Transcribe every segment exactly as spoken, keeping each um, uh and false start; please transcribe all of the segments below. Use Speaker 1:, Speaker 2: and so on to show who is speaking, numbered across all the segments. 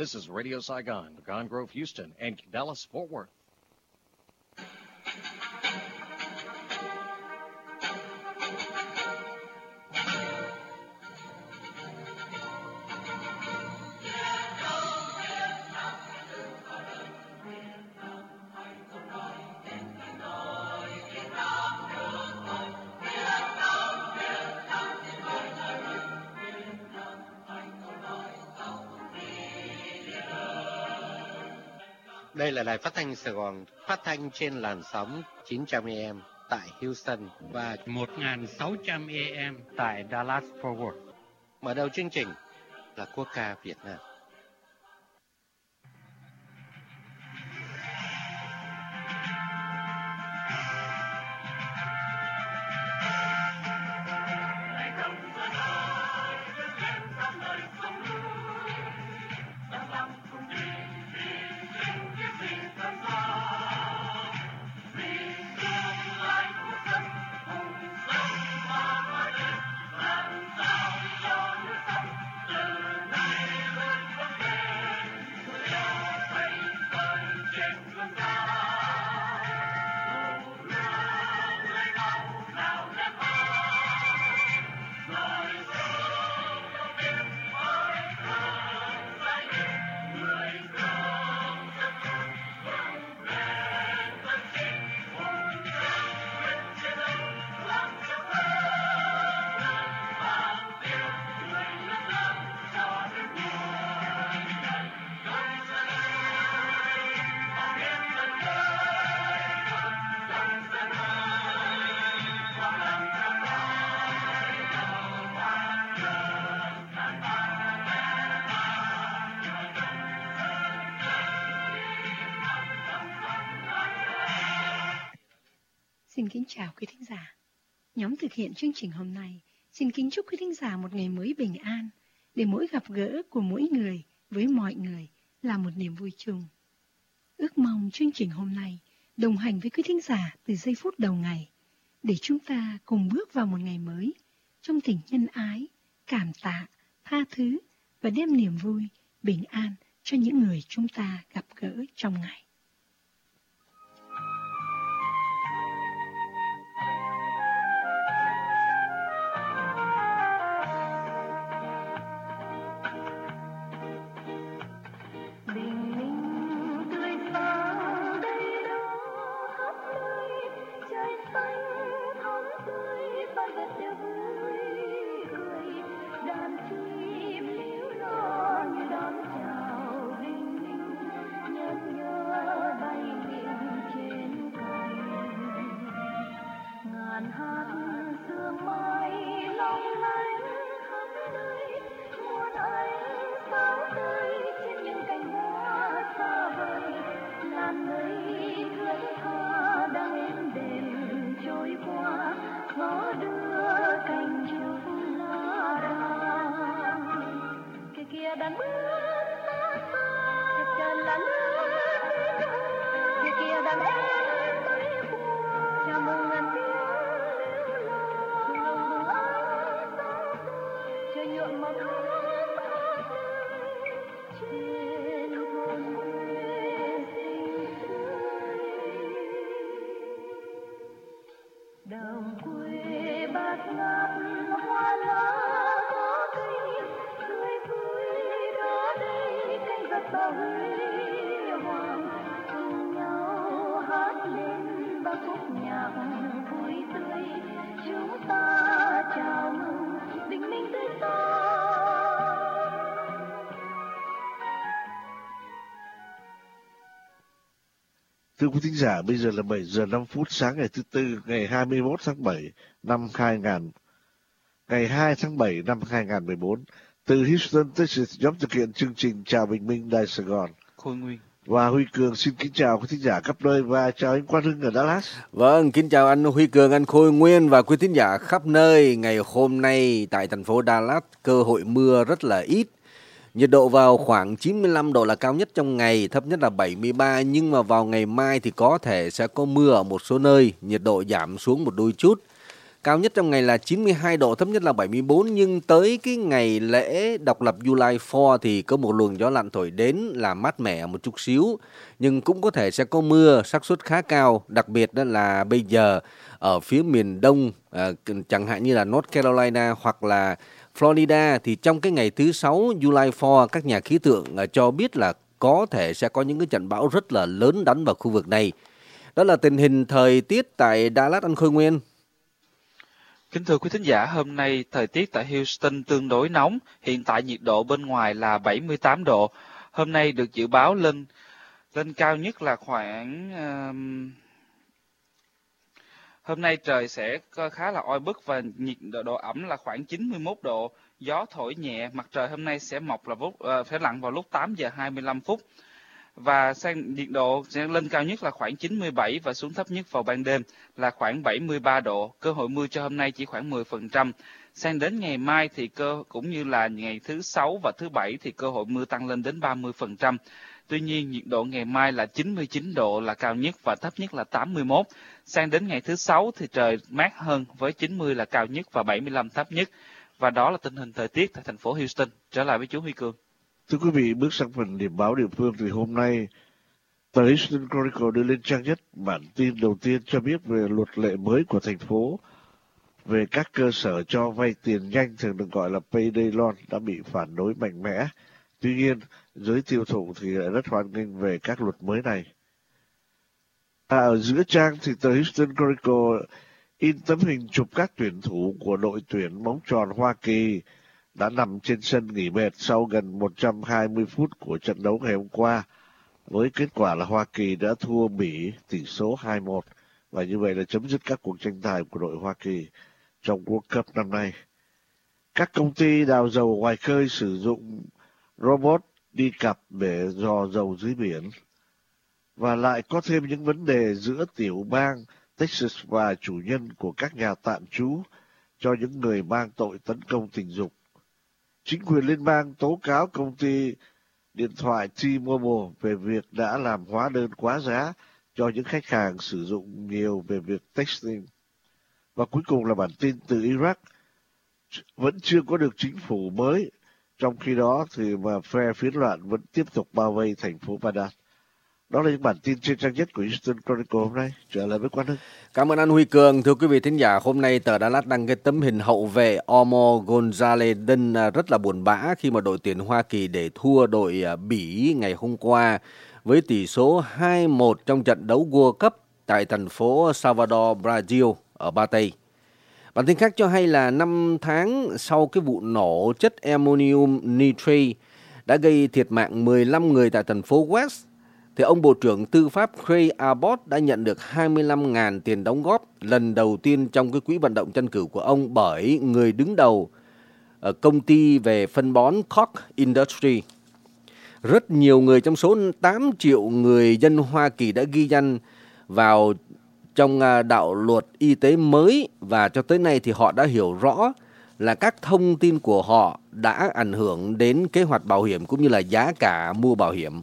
Speaker 1: This is Radio Saigon, Gone Grove, Houston, and Dallas, Fort Worth.
Speaker 2: Đây là đài phát thanh Sài Gòn, phát thanh trên làn sóng chín trăm A M tại Houston và
Speaker 3: một nghìn sáu trăm A M tại Dallas Fort Worth.
Speaker 2: Mở đầu chương trình là quốc ca Việt Nam.
Speaker 4: Xin kính chào quý thính giả. Nhóm thực hiện chương trình hôm nay xin kính chúc quý thính giả một ngày mới bình an, để mỗi gặp gỡ của mỗi người với mọi người là một niềm vui chung. Ước mong chương trình hôm nay đồng hành với quý thính giả từ giây phút đầu ngày, để chúng ta cùng bước vào một ngày mới trong tình nhân ái, cảm tạ, tha thứ và đem niềm vui, bình an cho những người chúng ta gặp gỡ trong ngày.
Speaker 5: Thưa quý thính giả, bây giờ là bảy giờ năm phút sáng ngày thứ Tư, ngày hai mươi mốt tháng bảy năm hai nghìn, ngày hai tháng bảy năm hai nghìn mười bốn. Từ Houston, Texas, nhóm thực hiện chương trình Chào Bình Minh Đài Sài Gòn.
Speaker 6: Khôi Nguyên
Speaker 5: và Huy Cường xin kính chào quý thính giả khắp nơi và chào anh Quang Hưng ở Dallas.
Speaker 6: Vâng, kính chào anh Huy Cường, anh Khôi Nguyên và quý thính giả khắp nơi. Ngày hôm nay tại thành phố Dallas, cơ hội mưa rất là ít. Nhiệt độ vào khoảng chín mươi lăm độ là cao nhất trong ngày, thấp nhất là bảy mươi ba. Nhưng mà vào ngày mai thì có thể sẽ có mưa ở một số nơi, nhiệt độ giảm xuống một đôi chút. Cao nhất trong ngày là chín mươi hai độ, thấp nhất là bảy mươi bốn. Nhưng tới cái ngày lễ độc lập July fourth thì có một luồng gió lạnh thổi đến làm mát mẻ một chút xíu. Nhưng cũng có thể sẽ có mưa, xác suất khá cao. Đặc biệt đó là bây giờ ở phía miền đông, à, chẳng hạn như là North Carolina hoặc là Florida, thì trong cái ngày thứ sáu July fourth, các nhà khí tượng à, cho biết là có thể sẽ có những cái trận bão rất là lớn đánh vào khu vực này. Đó là tình hình thời tiết tại Dallas, anh Khôi Nguyên.
Speaker 7: Kính thưa quý thính giả, hôm nay thời tiết tại Houston tương đối nóng. Hiện tại nhiệt độ bên ngoài là bảy mươi tám độ. Hôm nay được dự báo lên lên cao nhất là khoảng... Um, hôm nay trời sẽ khá là oi bức và nhiệt độ, độ ẩm là khoảng chín mươi mốt độ. Gió thổi nhẹ, mặt trời hôm nay sẽ mọc là uh, sẽ lặn vào lúc tám giờ hai mươi lăm phút. Và sang nhiệt độ sẽ lên cao nhất là khoảng chín mươi bảy và xuống thấp nhất vào ban đêm là khoảng bảy mươi ba độ. Cơ hội mưa cho hôm nay chỉ khoảng mười phần trăm. Sang đến ngày mai thì cơ cũng như là ngày thứ sáu và thứ bảy thì cơ hội mưa tăng lên đến ba mươi phần trăm. Tuy nhiên nhiệt độ ngày mai là chín mươi chín độ là cao nhất và thấp nhất là tám mươi mốt. Sang đến ngày thứ sáu thì trời mát hơn với chín mươi là cao nhất và bảy mươi lăm thấp nhất. Và đó là tình hình thời tiết tại thành phố Houston. Trở lại với chú Huy Cường.
Speaker 5: Thưa quý vị, bước sang phần điểm báo địa phương thì hôm nay, tờ Houston Chronicle đưa lên trang nhất bản tin đầu tiên cho biết về luật lệ mới của thành phố về các cơ sở cho vay tiền nhanh, thường được gọi là payday loan, đã bị phản đối mạnh mẽ. Tuy nhiên, giới tiêu thụ thì lại rất hoan nghênh về các luật mới này. À, ở giữa trang thì tờ Houston Chronicle in tấm hình chụp các tuyển thủ của đội tuyển bóng tròn Hoa Kỳ đã nằm trên sân nghỉ mệt sau gần một trăm hai mươi phút của trận đấu ngày hôm qua, với kết quả là Hoa Kỳ đã thua Bỉ tỷ số hai một, và như vậy là chấm dứt các cuộc tranh tài của đội Hoa Kỳ trong World Cup năm nay. Các công ty đào dầu ngoài khơi sử dụng robot đi cặp để dò dầu dưới biển, và lại có thêm những vấn đề giữa tiểu bang Texas và chủ nhân của các nhà tạm trú cho những người mang tội tấn công tình dục. Chính quyền liên bang tố cáo công ty điện thoại T-Mobile về việc đã làm hóa đơn quá giá cho những khách hàng sử dụng nhiều về việc texting. Và cuối cùng là bản tin từ Iraq, vẫn chưa có được chính phủ mới, trong khi đó thì mà phe phiến loạn vẫn tiếp tục bao vây thành phố Baghdad. Đó là những bản tin trên trang nhất của Houston Chronicle hôm nay. Trở lại với Quang Hưng.
Speaker 6: Cảm ơn anh Huy Cường. Thưa quý vị thính giả, hôm nay tờ Dallas đăng cái tấm hình hậu vệ Omar Gonzalez rất là buồn bã khi mà đội tuyển Hoa Kỳ để thua đội Bỉ ngày hôm qua với tỷ số hai một trong trận đấu World Cup tại thành phố Salvador, Brazil ở Ba Tây. Bản tin khác cho hay là năm tháng sau cái vụ nổ chất ammonium nitrate đã gây thiệt mạng mười lăm người tại thành phố West, thì ông Bộ trưởng Tư pháp Craig Abbott đã nhận được hai mươi lăm nghìn tiền đóng góp lần đầu tiên trong cái quỹ vận động tranh cử của ông bởi người đứng đầu ở công ty về phân bón Koch Industries. Rất nhiều người trong số tám triệu người dân Hoa Kỳ đã ghi danh vào trong đạo luật y tế mới, và cho tới nay thì họ đã hiểu rõ là các thông tin của họ đã ảnh hưởng đến kế hoạch bảo hiểm cũng như là giá cả mua bảo hiểm.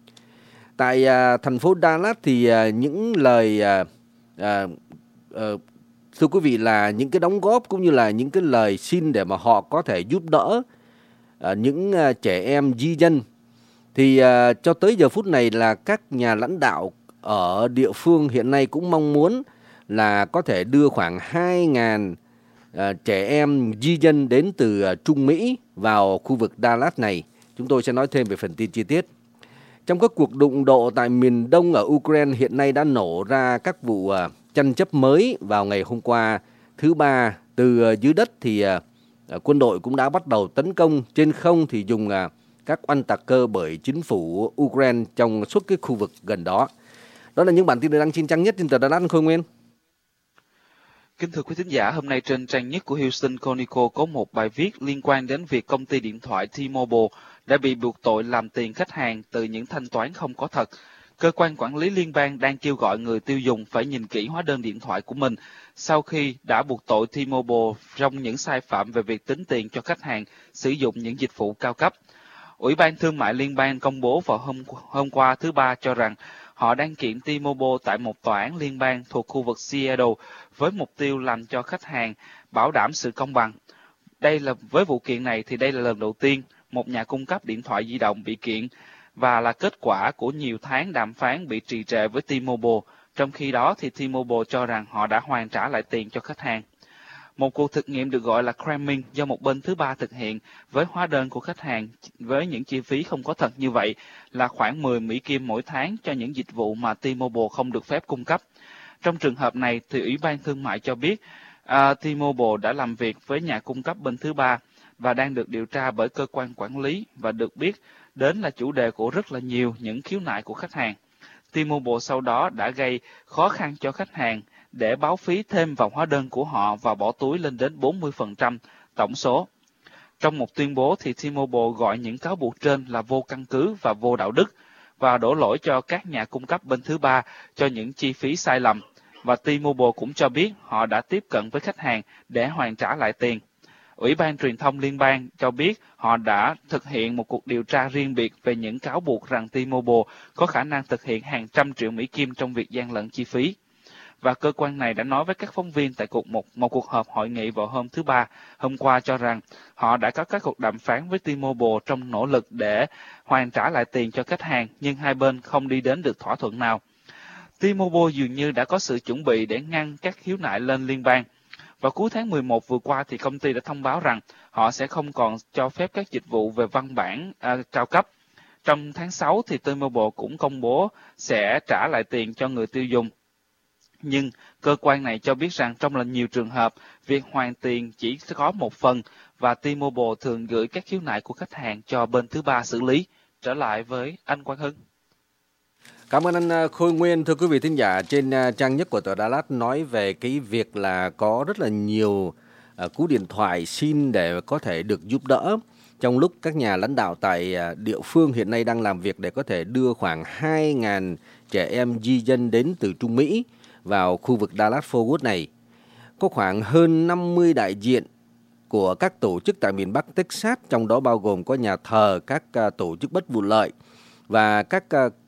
Speaker 6: Tại à, thành phố Dallas thì à, những lời à, à, à, thưa quý vị là những cái đóng góp cũng như là những cái lời xin để mà họ có thể giúp đỡ à, những à, trẻ em di dân, thì à, cho tới giờ phút này là các nhà lãnh đạo ở địa phương hiện nay cũng mong muốn là có thể đưa khoảng hai nghìn à, trẻ em di dân đến từ à, Trung Mỹ vào khu vực Dallas này. Chúng tôi sẽ nói thêm về phần tin chi tiết. Trong các cuộc đụng độ tại miền đông ở Ukraine hiện nay đã nổ ra các vụ uh, tranh chấp mới vào ngày hôm qua thứ ba. Từ uh, dưới đất thì uh, uh, quân đội cũng đã bắt đầu tấn công, trên không thì dùng uh, các oanh tạc cơ bởi chính phủ Ukraine trong suốt cái khu vực gần đó. Đó là những bản tin được đăng trên trang nhất trên tờ Dallas Khôi Nguyên.
Speaker 7: Kính thưa quý thính giả, hôm nay trên trang nhất của Houston Chronicle có một bài viết liên quan đến việc công ty điện thoại T-Mobile đã bị buộc tội làm tiền khách hàng từ những thanh toán không có thật. Cơ quan quản lý liên bang đang kêu gọi người tiêu dùng phải nhìn kỹ hóa đơn điện thoại của mình sau khi đã buộc tội T-Mobile trong những sai phạm về việc tính tiền cho khách hàng sử dụng những dịch vụ cao cấp. Ủy ban Thương mại Liên bang công bố vào hôm, hôm qua thứ Ba cho rằng họ đang kiện T-Mobile tại một tòa án liên bang thuộc khu vực Seattle với mục tiêu làm cho khách hàng bảo đảm sự công bằng. Đây là với vụ kiện này thì đây là lần đầu tiên một nhà cung cấp điện thoại di động bị kiện và là kết quả của nhiều tháng đàm phán bị trì trệ với T-Mobile. Trong khi đó thì T-Mobile cho rằng họ đã hoàn trả lại tiền cho khách hàng. Một cuộc thực nghiệm được gọi là cramming do một bên thứ ba thực hiện với hóa đơn của khách hàng với những chi phí không có thật như vậy là khoảng mười Mỹ Kim mỗi tháng cho những dịch vụ mà T-Mobile không được phép cung cấp. Trong trường hợp này thì Ủy ban Thương mại cho biết uh, T-Mobile đã làm việc với nhà cung cấp bên thứ ba và đang được điều tra bởi cơ quan quản lý và được biết đến là chủ đề của rất là nhiều những khiếu nại của khách hàng. T-Mobile sau đó đã gây khó khăn cho khách hàng để báo phí thêm vào hóa đơn của họ và bỏ túi lên đến bốn mươi phần trăm tổng số. Trong một tuyên bố thì T-Mobile gọi những cáo buộc trên là vô căn cứ và vô đạo đức và đổ lỗi cho các nhà cung cấp bên thứ ba cho những chi phí sai lầm. Và T-Mobile cũng cho biết họ đã tiếp cận với khách hàng để hoàn trả lại tiền. Ủy ban Truyền thông Liên bang cho biết họ đã thực hiện một cuộc điều tra riêng biệt về những cáo buộc rằng T-Mobile có khả năng thực hiện hàng trăm triệu Mỹ Kim trong việc gian lận chi phí. Và cơ quan này đã nói với các phóng viên tại cuộc một, một cuộc họp hội nghị vào hôm thứ Ba, hôm qua cho rằng họ đã có các cuộc đàm phán với T-Mobile trong nỗ lực để hoàn trả lại tiền cho khách hàng, nhưng hai bên không đi đến được thỏa thuận nào. T-Mobile dường như đã có sự chuẩn bị để ngăn các khiếu nại lên liên bang. Vào cuối tháng mười một vừa qua thì công ty đã thông báo rằng họ sẽ không còn cho phép các dịch vụ về văn bản à, cao cấp. Trong tháng sáu thì T-Mobile cũng công bố sẽ trả lại tiền cho người tiêu dùng. Nhưng cơ quan này cho biết rằng trong là nhiều trường hợp, việc hoàn tiền chỉ có một phần và T-Mobile thường gửi các khiếu nại của khách hàng cho bên thứ ba xử lý. Trở lại với anh Quang Hưng.
Speaker 6: Cảm ơn anh Khôi Nguyên. Thưa quý vị thính giả, trên trang nhất của tờ Đà Lạt nói về cái việc là có rất là nhiều cú điện thoại xin để có thể được giúp đỡ trong lúc các nhà lãnh đạo tại địa phương hiện nay đang làm việc để có thể đưa khoảng hai nghìn trẻ em di dân đến từ Trung Mỹ vào khu vực Dallas-Fort Worth này. Có khoảng hơn năm mươi đại diện của các tổ chức tại miền Bắc Texas, trong đó bao gồm có nhà thờ, các tổ chức bất vụ lợi và các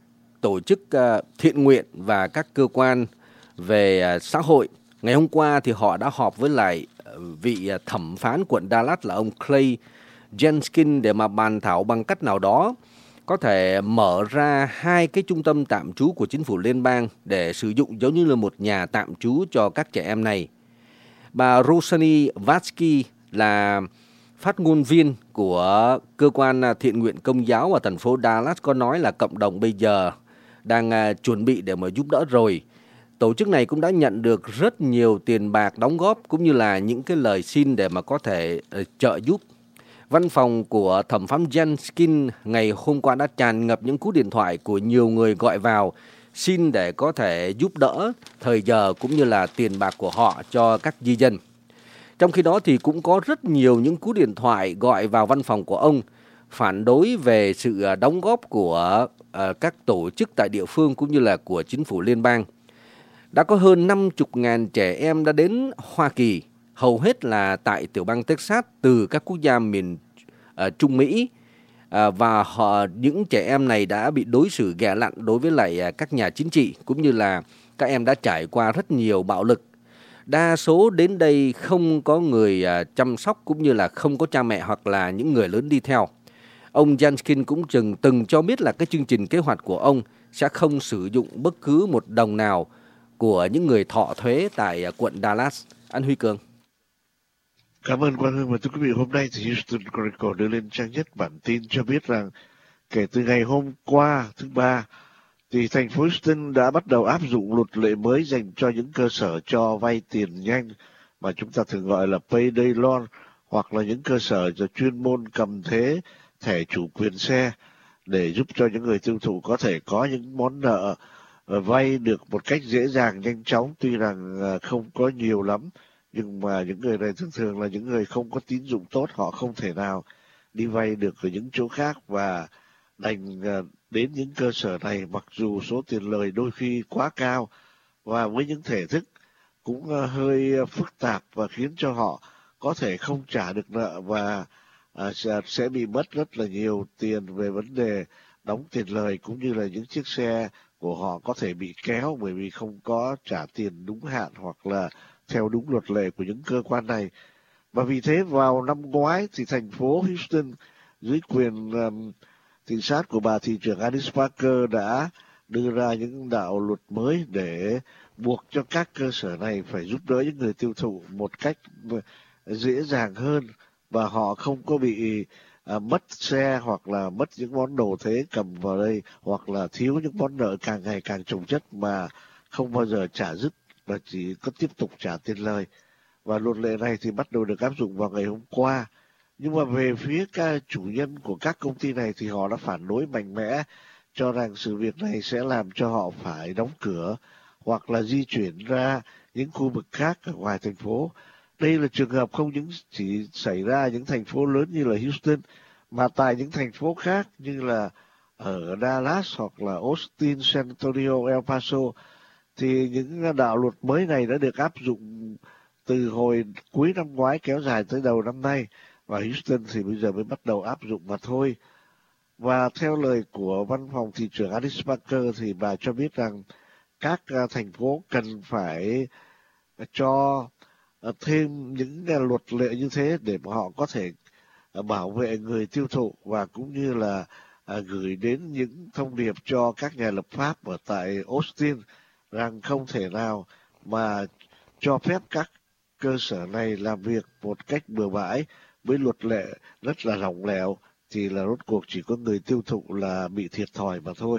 Speaker 6: tổ chức thiện nguyện và các cơ quan về xã hội. Ngày hôm qua thì họ đã họp với lại vị thẩm phán quận Dallas là ông Clay Jenkins để mà bàn thảo bằng cách nào đó có thể mở ra hai cái trung tâm tạm trú của chính phủ liên bang để sử dụng giống như là một nhà tạm trú cho các trẻ em này. Bà Roshani Vatsky là phát ngôn viên của cơ quan thiện nguyện công giáo ở thành phố Dallas có nói là cộng đồng bây giờ đang chuẩn bị để mà giúp đỡ rồi. Tổ chức này cũng đã nhận được rất nhiều tiền bạc đóng góp cũng như là những cái lời xin để mà có thể trợ giúp. Văn phòng của thẩm phán Jenkins ngày hôm qua đã tràn ngập những cú điện thoại của nhiều người gọi vào xin để có thể giúp đỡ thời giờ cũng như là tiền bạc của họ cho các di dân. Trong khi đó thì cũng có rất nhiều những cú điện thoại gọi vào văn phòng của ông phản đối về sự đóng góp của uh, các tổ chức tại địa phương cũng như là của chính phủ liên bang. Đã có hơn năm mươi nghìn trẻ em đã đến Hoa Kỳ, hầu hết là tại tiểu bang Texas từ các quốc gia miền uh, Trung Mỹ uh, và họ, những trẻ em này đã bị đối xử ghẻ lạnh đối với lại uh, các nhà chính trị cũng như là các em đã trải qua rất nhiều bạo lực. Đa số đến đây không có người uh, chăm sóc cũng như là không có cha mẹ hoặc là những người lớn đi theo. Ông Jenkins cũng từng, từng cho biết là cái chương trình kế hoạch của ông sẽ không sử dụng bất cứ một đồng nào của những người thọ thuế tại uh, quận Dallas. Anh Huy Cường.
Speaker 5: Cảm ơn Quang Hưng. Và thưa quý vị, hôm nay thì Houston Chronicle đưa lên trang nhất bản tin cho biết rằng kể từ ngày hôm qua thứ Ba thì thành phố Houston đã bắt đầu áp dụng luật lệ mới dành cho những cơ sở cho vay tiền nhanh mà chúng ta thường gọi là payday loan, hoặc là những cơ sở cho chuyên môn cầm thế thẻ chủ quyền xe để giúp cho những người tiêu thụ có thể có những món nợ vay được một cách dễ dàng, nhanh chóng, tuy rằng không có nhiều lắm. Nhưng mà những người này thường thường là những người không có tín dụng tốt, họ không thể nào đi vay được ở những chỗ khác và đành đến những cơ sở này mặc dù số tiền lời đôi khi quá cao và với những thể thức cũng hơi phức tạp và khiến cho họ có thể không trả được nợ và à, sẽ, sẽ bị mất rất là nhiều tiền về vấn đề đóng tiền lời, cũng như là những chiếc xe của họ có thể bị kéo bởi vì không có trả tiền đúng hạn hoặc là theo đúng luật lệ của những cơ quan này. Và vì thế vào năm ngoái thì thành phố Houston dưới quyền um, thị sát của bà thị trưởng Alice Parker đã đưa ra những đạo luật mới để buộc cho các cơ sở này phải giúp đỡ những người tiêu thụ một cách dễ dàng hơn, và họ không có bị à, mất xe hoặc là mất những món đồ thế cầm vào đây, hoặc là thiếu những món nợ càng ngày càng chồng chất mà không bao giờ trả dứt và chỉ có tiếp tục trả tiền lời. Và luật lệ này thì bắt đầu được áp dụng vào ngày hôm qua. Nhưng mà về phía các chủ nhân của các công ty này thì họ đã phản đối mạnh mẽ, cho rằng sự việc này sẽ làm cho họ phải đóng cửa hoặc là di chuyển ra những khu vực khác ở ngoài thành phố. Đây là trường hợp không những chỉ xảy ra những thành phố lớn như là Houston, mà tại những thành phố khác như là ở Dallas hoặc là Austin, San Antonio, El Paso thì những đạo luật mới này đã được áp dụng từ hồi cuối năm ngoái kéo dài tới đầu năm nay, và Houston thì bây giờ mới bắt đầu áp dụng mà thôi. Và theo lời của văn phòng thị trưởng Alice Parker thì bà cho biết rằng các thành phố cần phải cho thêm những luật lệ như thế để mà họ có thể bảo vệ người tiêu thụ, và cũng như là gửi đến những thông điệp cho các nhà lập pháp ở tại Austin rằng không thể nào mà cho phép các cơ sở này làm việc một cách bừa bãi với luật lệ rất là lỏng lẻo, thì là rốt cuộc chỉ có người tiêu thụ là bị thiệt thòi mà thôi.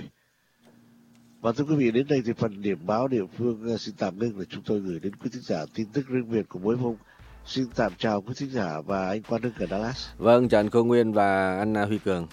Speaker 5: Và thưa quý vị, đến đây thì phần điểm báo địa phương xin tạm ngưng, là chúng tôi gửi đến quý thính giả tin tức riêng biệt của mỗi vùng. Xin tạm chào quý thính giả và anh Quang Đức ở Dallas.
Speaker 6: Vâng, chào anh Khôi Nguyên và anh Huy Cường.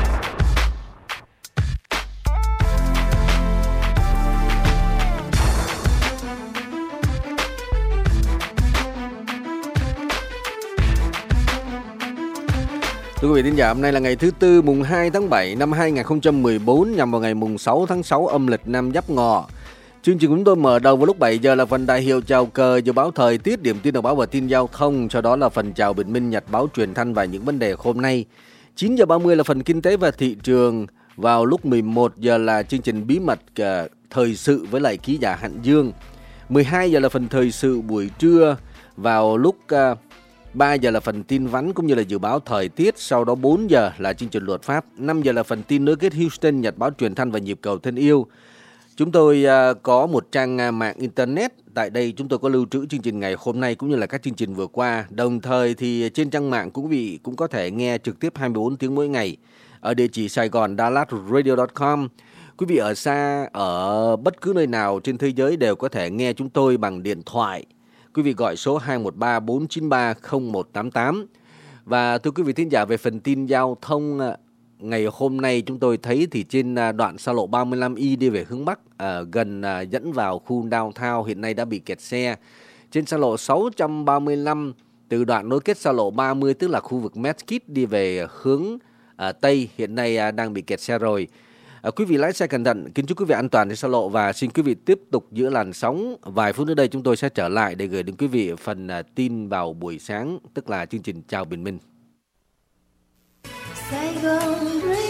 Speaker 6: Thưa quý vị thính giả, hôm nay là ngày thứ Tư mùng hai tháng bảy năm hai nghìn không trăm mười bốn, nhằm vào ngày mùng sáu tháng sáu âm lịch năm Giáp Ngọ. Chương trình của chúng tôi mở đầu vào lúc bảy giờ là phần đại hiệu chào cờ, dự báo thời tiết, điểm tin đọc báo và tin giao thông. Sau đó là phần chào bình minh, nhật báo truyền thanh và những vấn đề hôm nay. chín giờ ba mươi là phần kinh tế và thị trường. Vào lúc mười một giờ là chương trình bí mật uh, thời sự với lại ký giả Hạnh Dương. mười hai giờ là phần thời sự buổi trưa. Vào lúc uh, ba giờ là phần tin vắn cũng như là dự báo thời tiết. Sau đó bốn giờ là chương trình luật pháp. năm giờ là phần tin nối kết Houston, nhật báo truyền thanh và nhịp cầu thân yêu. Chúng tôi uh, có một trang mạng internet. Tại đây chúng tôi có lưu trữ chương trình ngày hôm nay cũng như là các chương trình vừa qua. Đồng thời thì trên trang mạng quý vị cũng có thể nghe trực tiếp hai mươi bốn tiếng mỗi ngày ở địa chỉ Sài Gòn Dallas Radio chấm com. Quý vị ở xa, ở bất cứ nơi nào trên thế giới đều có thể nghe chúng tôi bằng điện thoại. Quý vị gọi số hai một ba bốn chín ba không một tám tám. Và thưa quý vị thính giả, về phần tin giao thông ngày hôm nay chúng tôi thấy thì trên đoạn xa lộ ba mươi lăm Y đi về hướng Bắc, à, gần à, dẫn vào khu downtown hiện nay đã bị kẹt xe. Trên xa lộ sáu trăm ba mươi lăm từ đoạn nối kết xa lộ ba mươi, tức là khu vực Mesquite đi về hướng à, Tây, hiện nay à, đang bị kẹt xe rồi. À, quý vị lái xe cẩn thận, kính chúc quý vị an toàn trên xa lộ, và xin quý vị tiếp tục giữ làn sóng. Vài phút nữa đây chúng tôi sẽ trở lại để gửi đến quý vị phần à, tin vào buổi sáng, tức là chương trình chào bình minh. Sài Gòn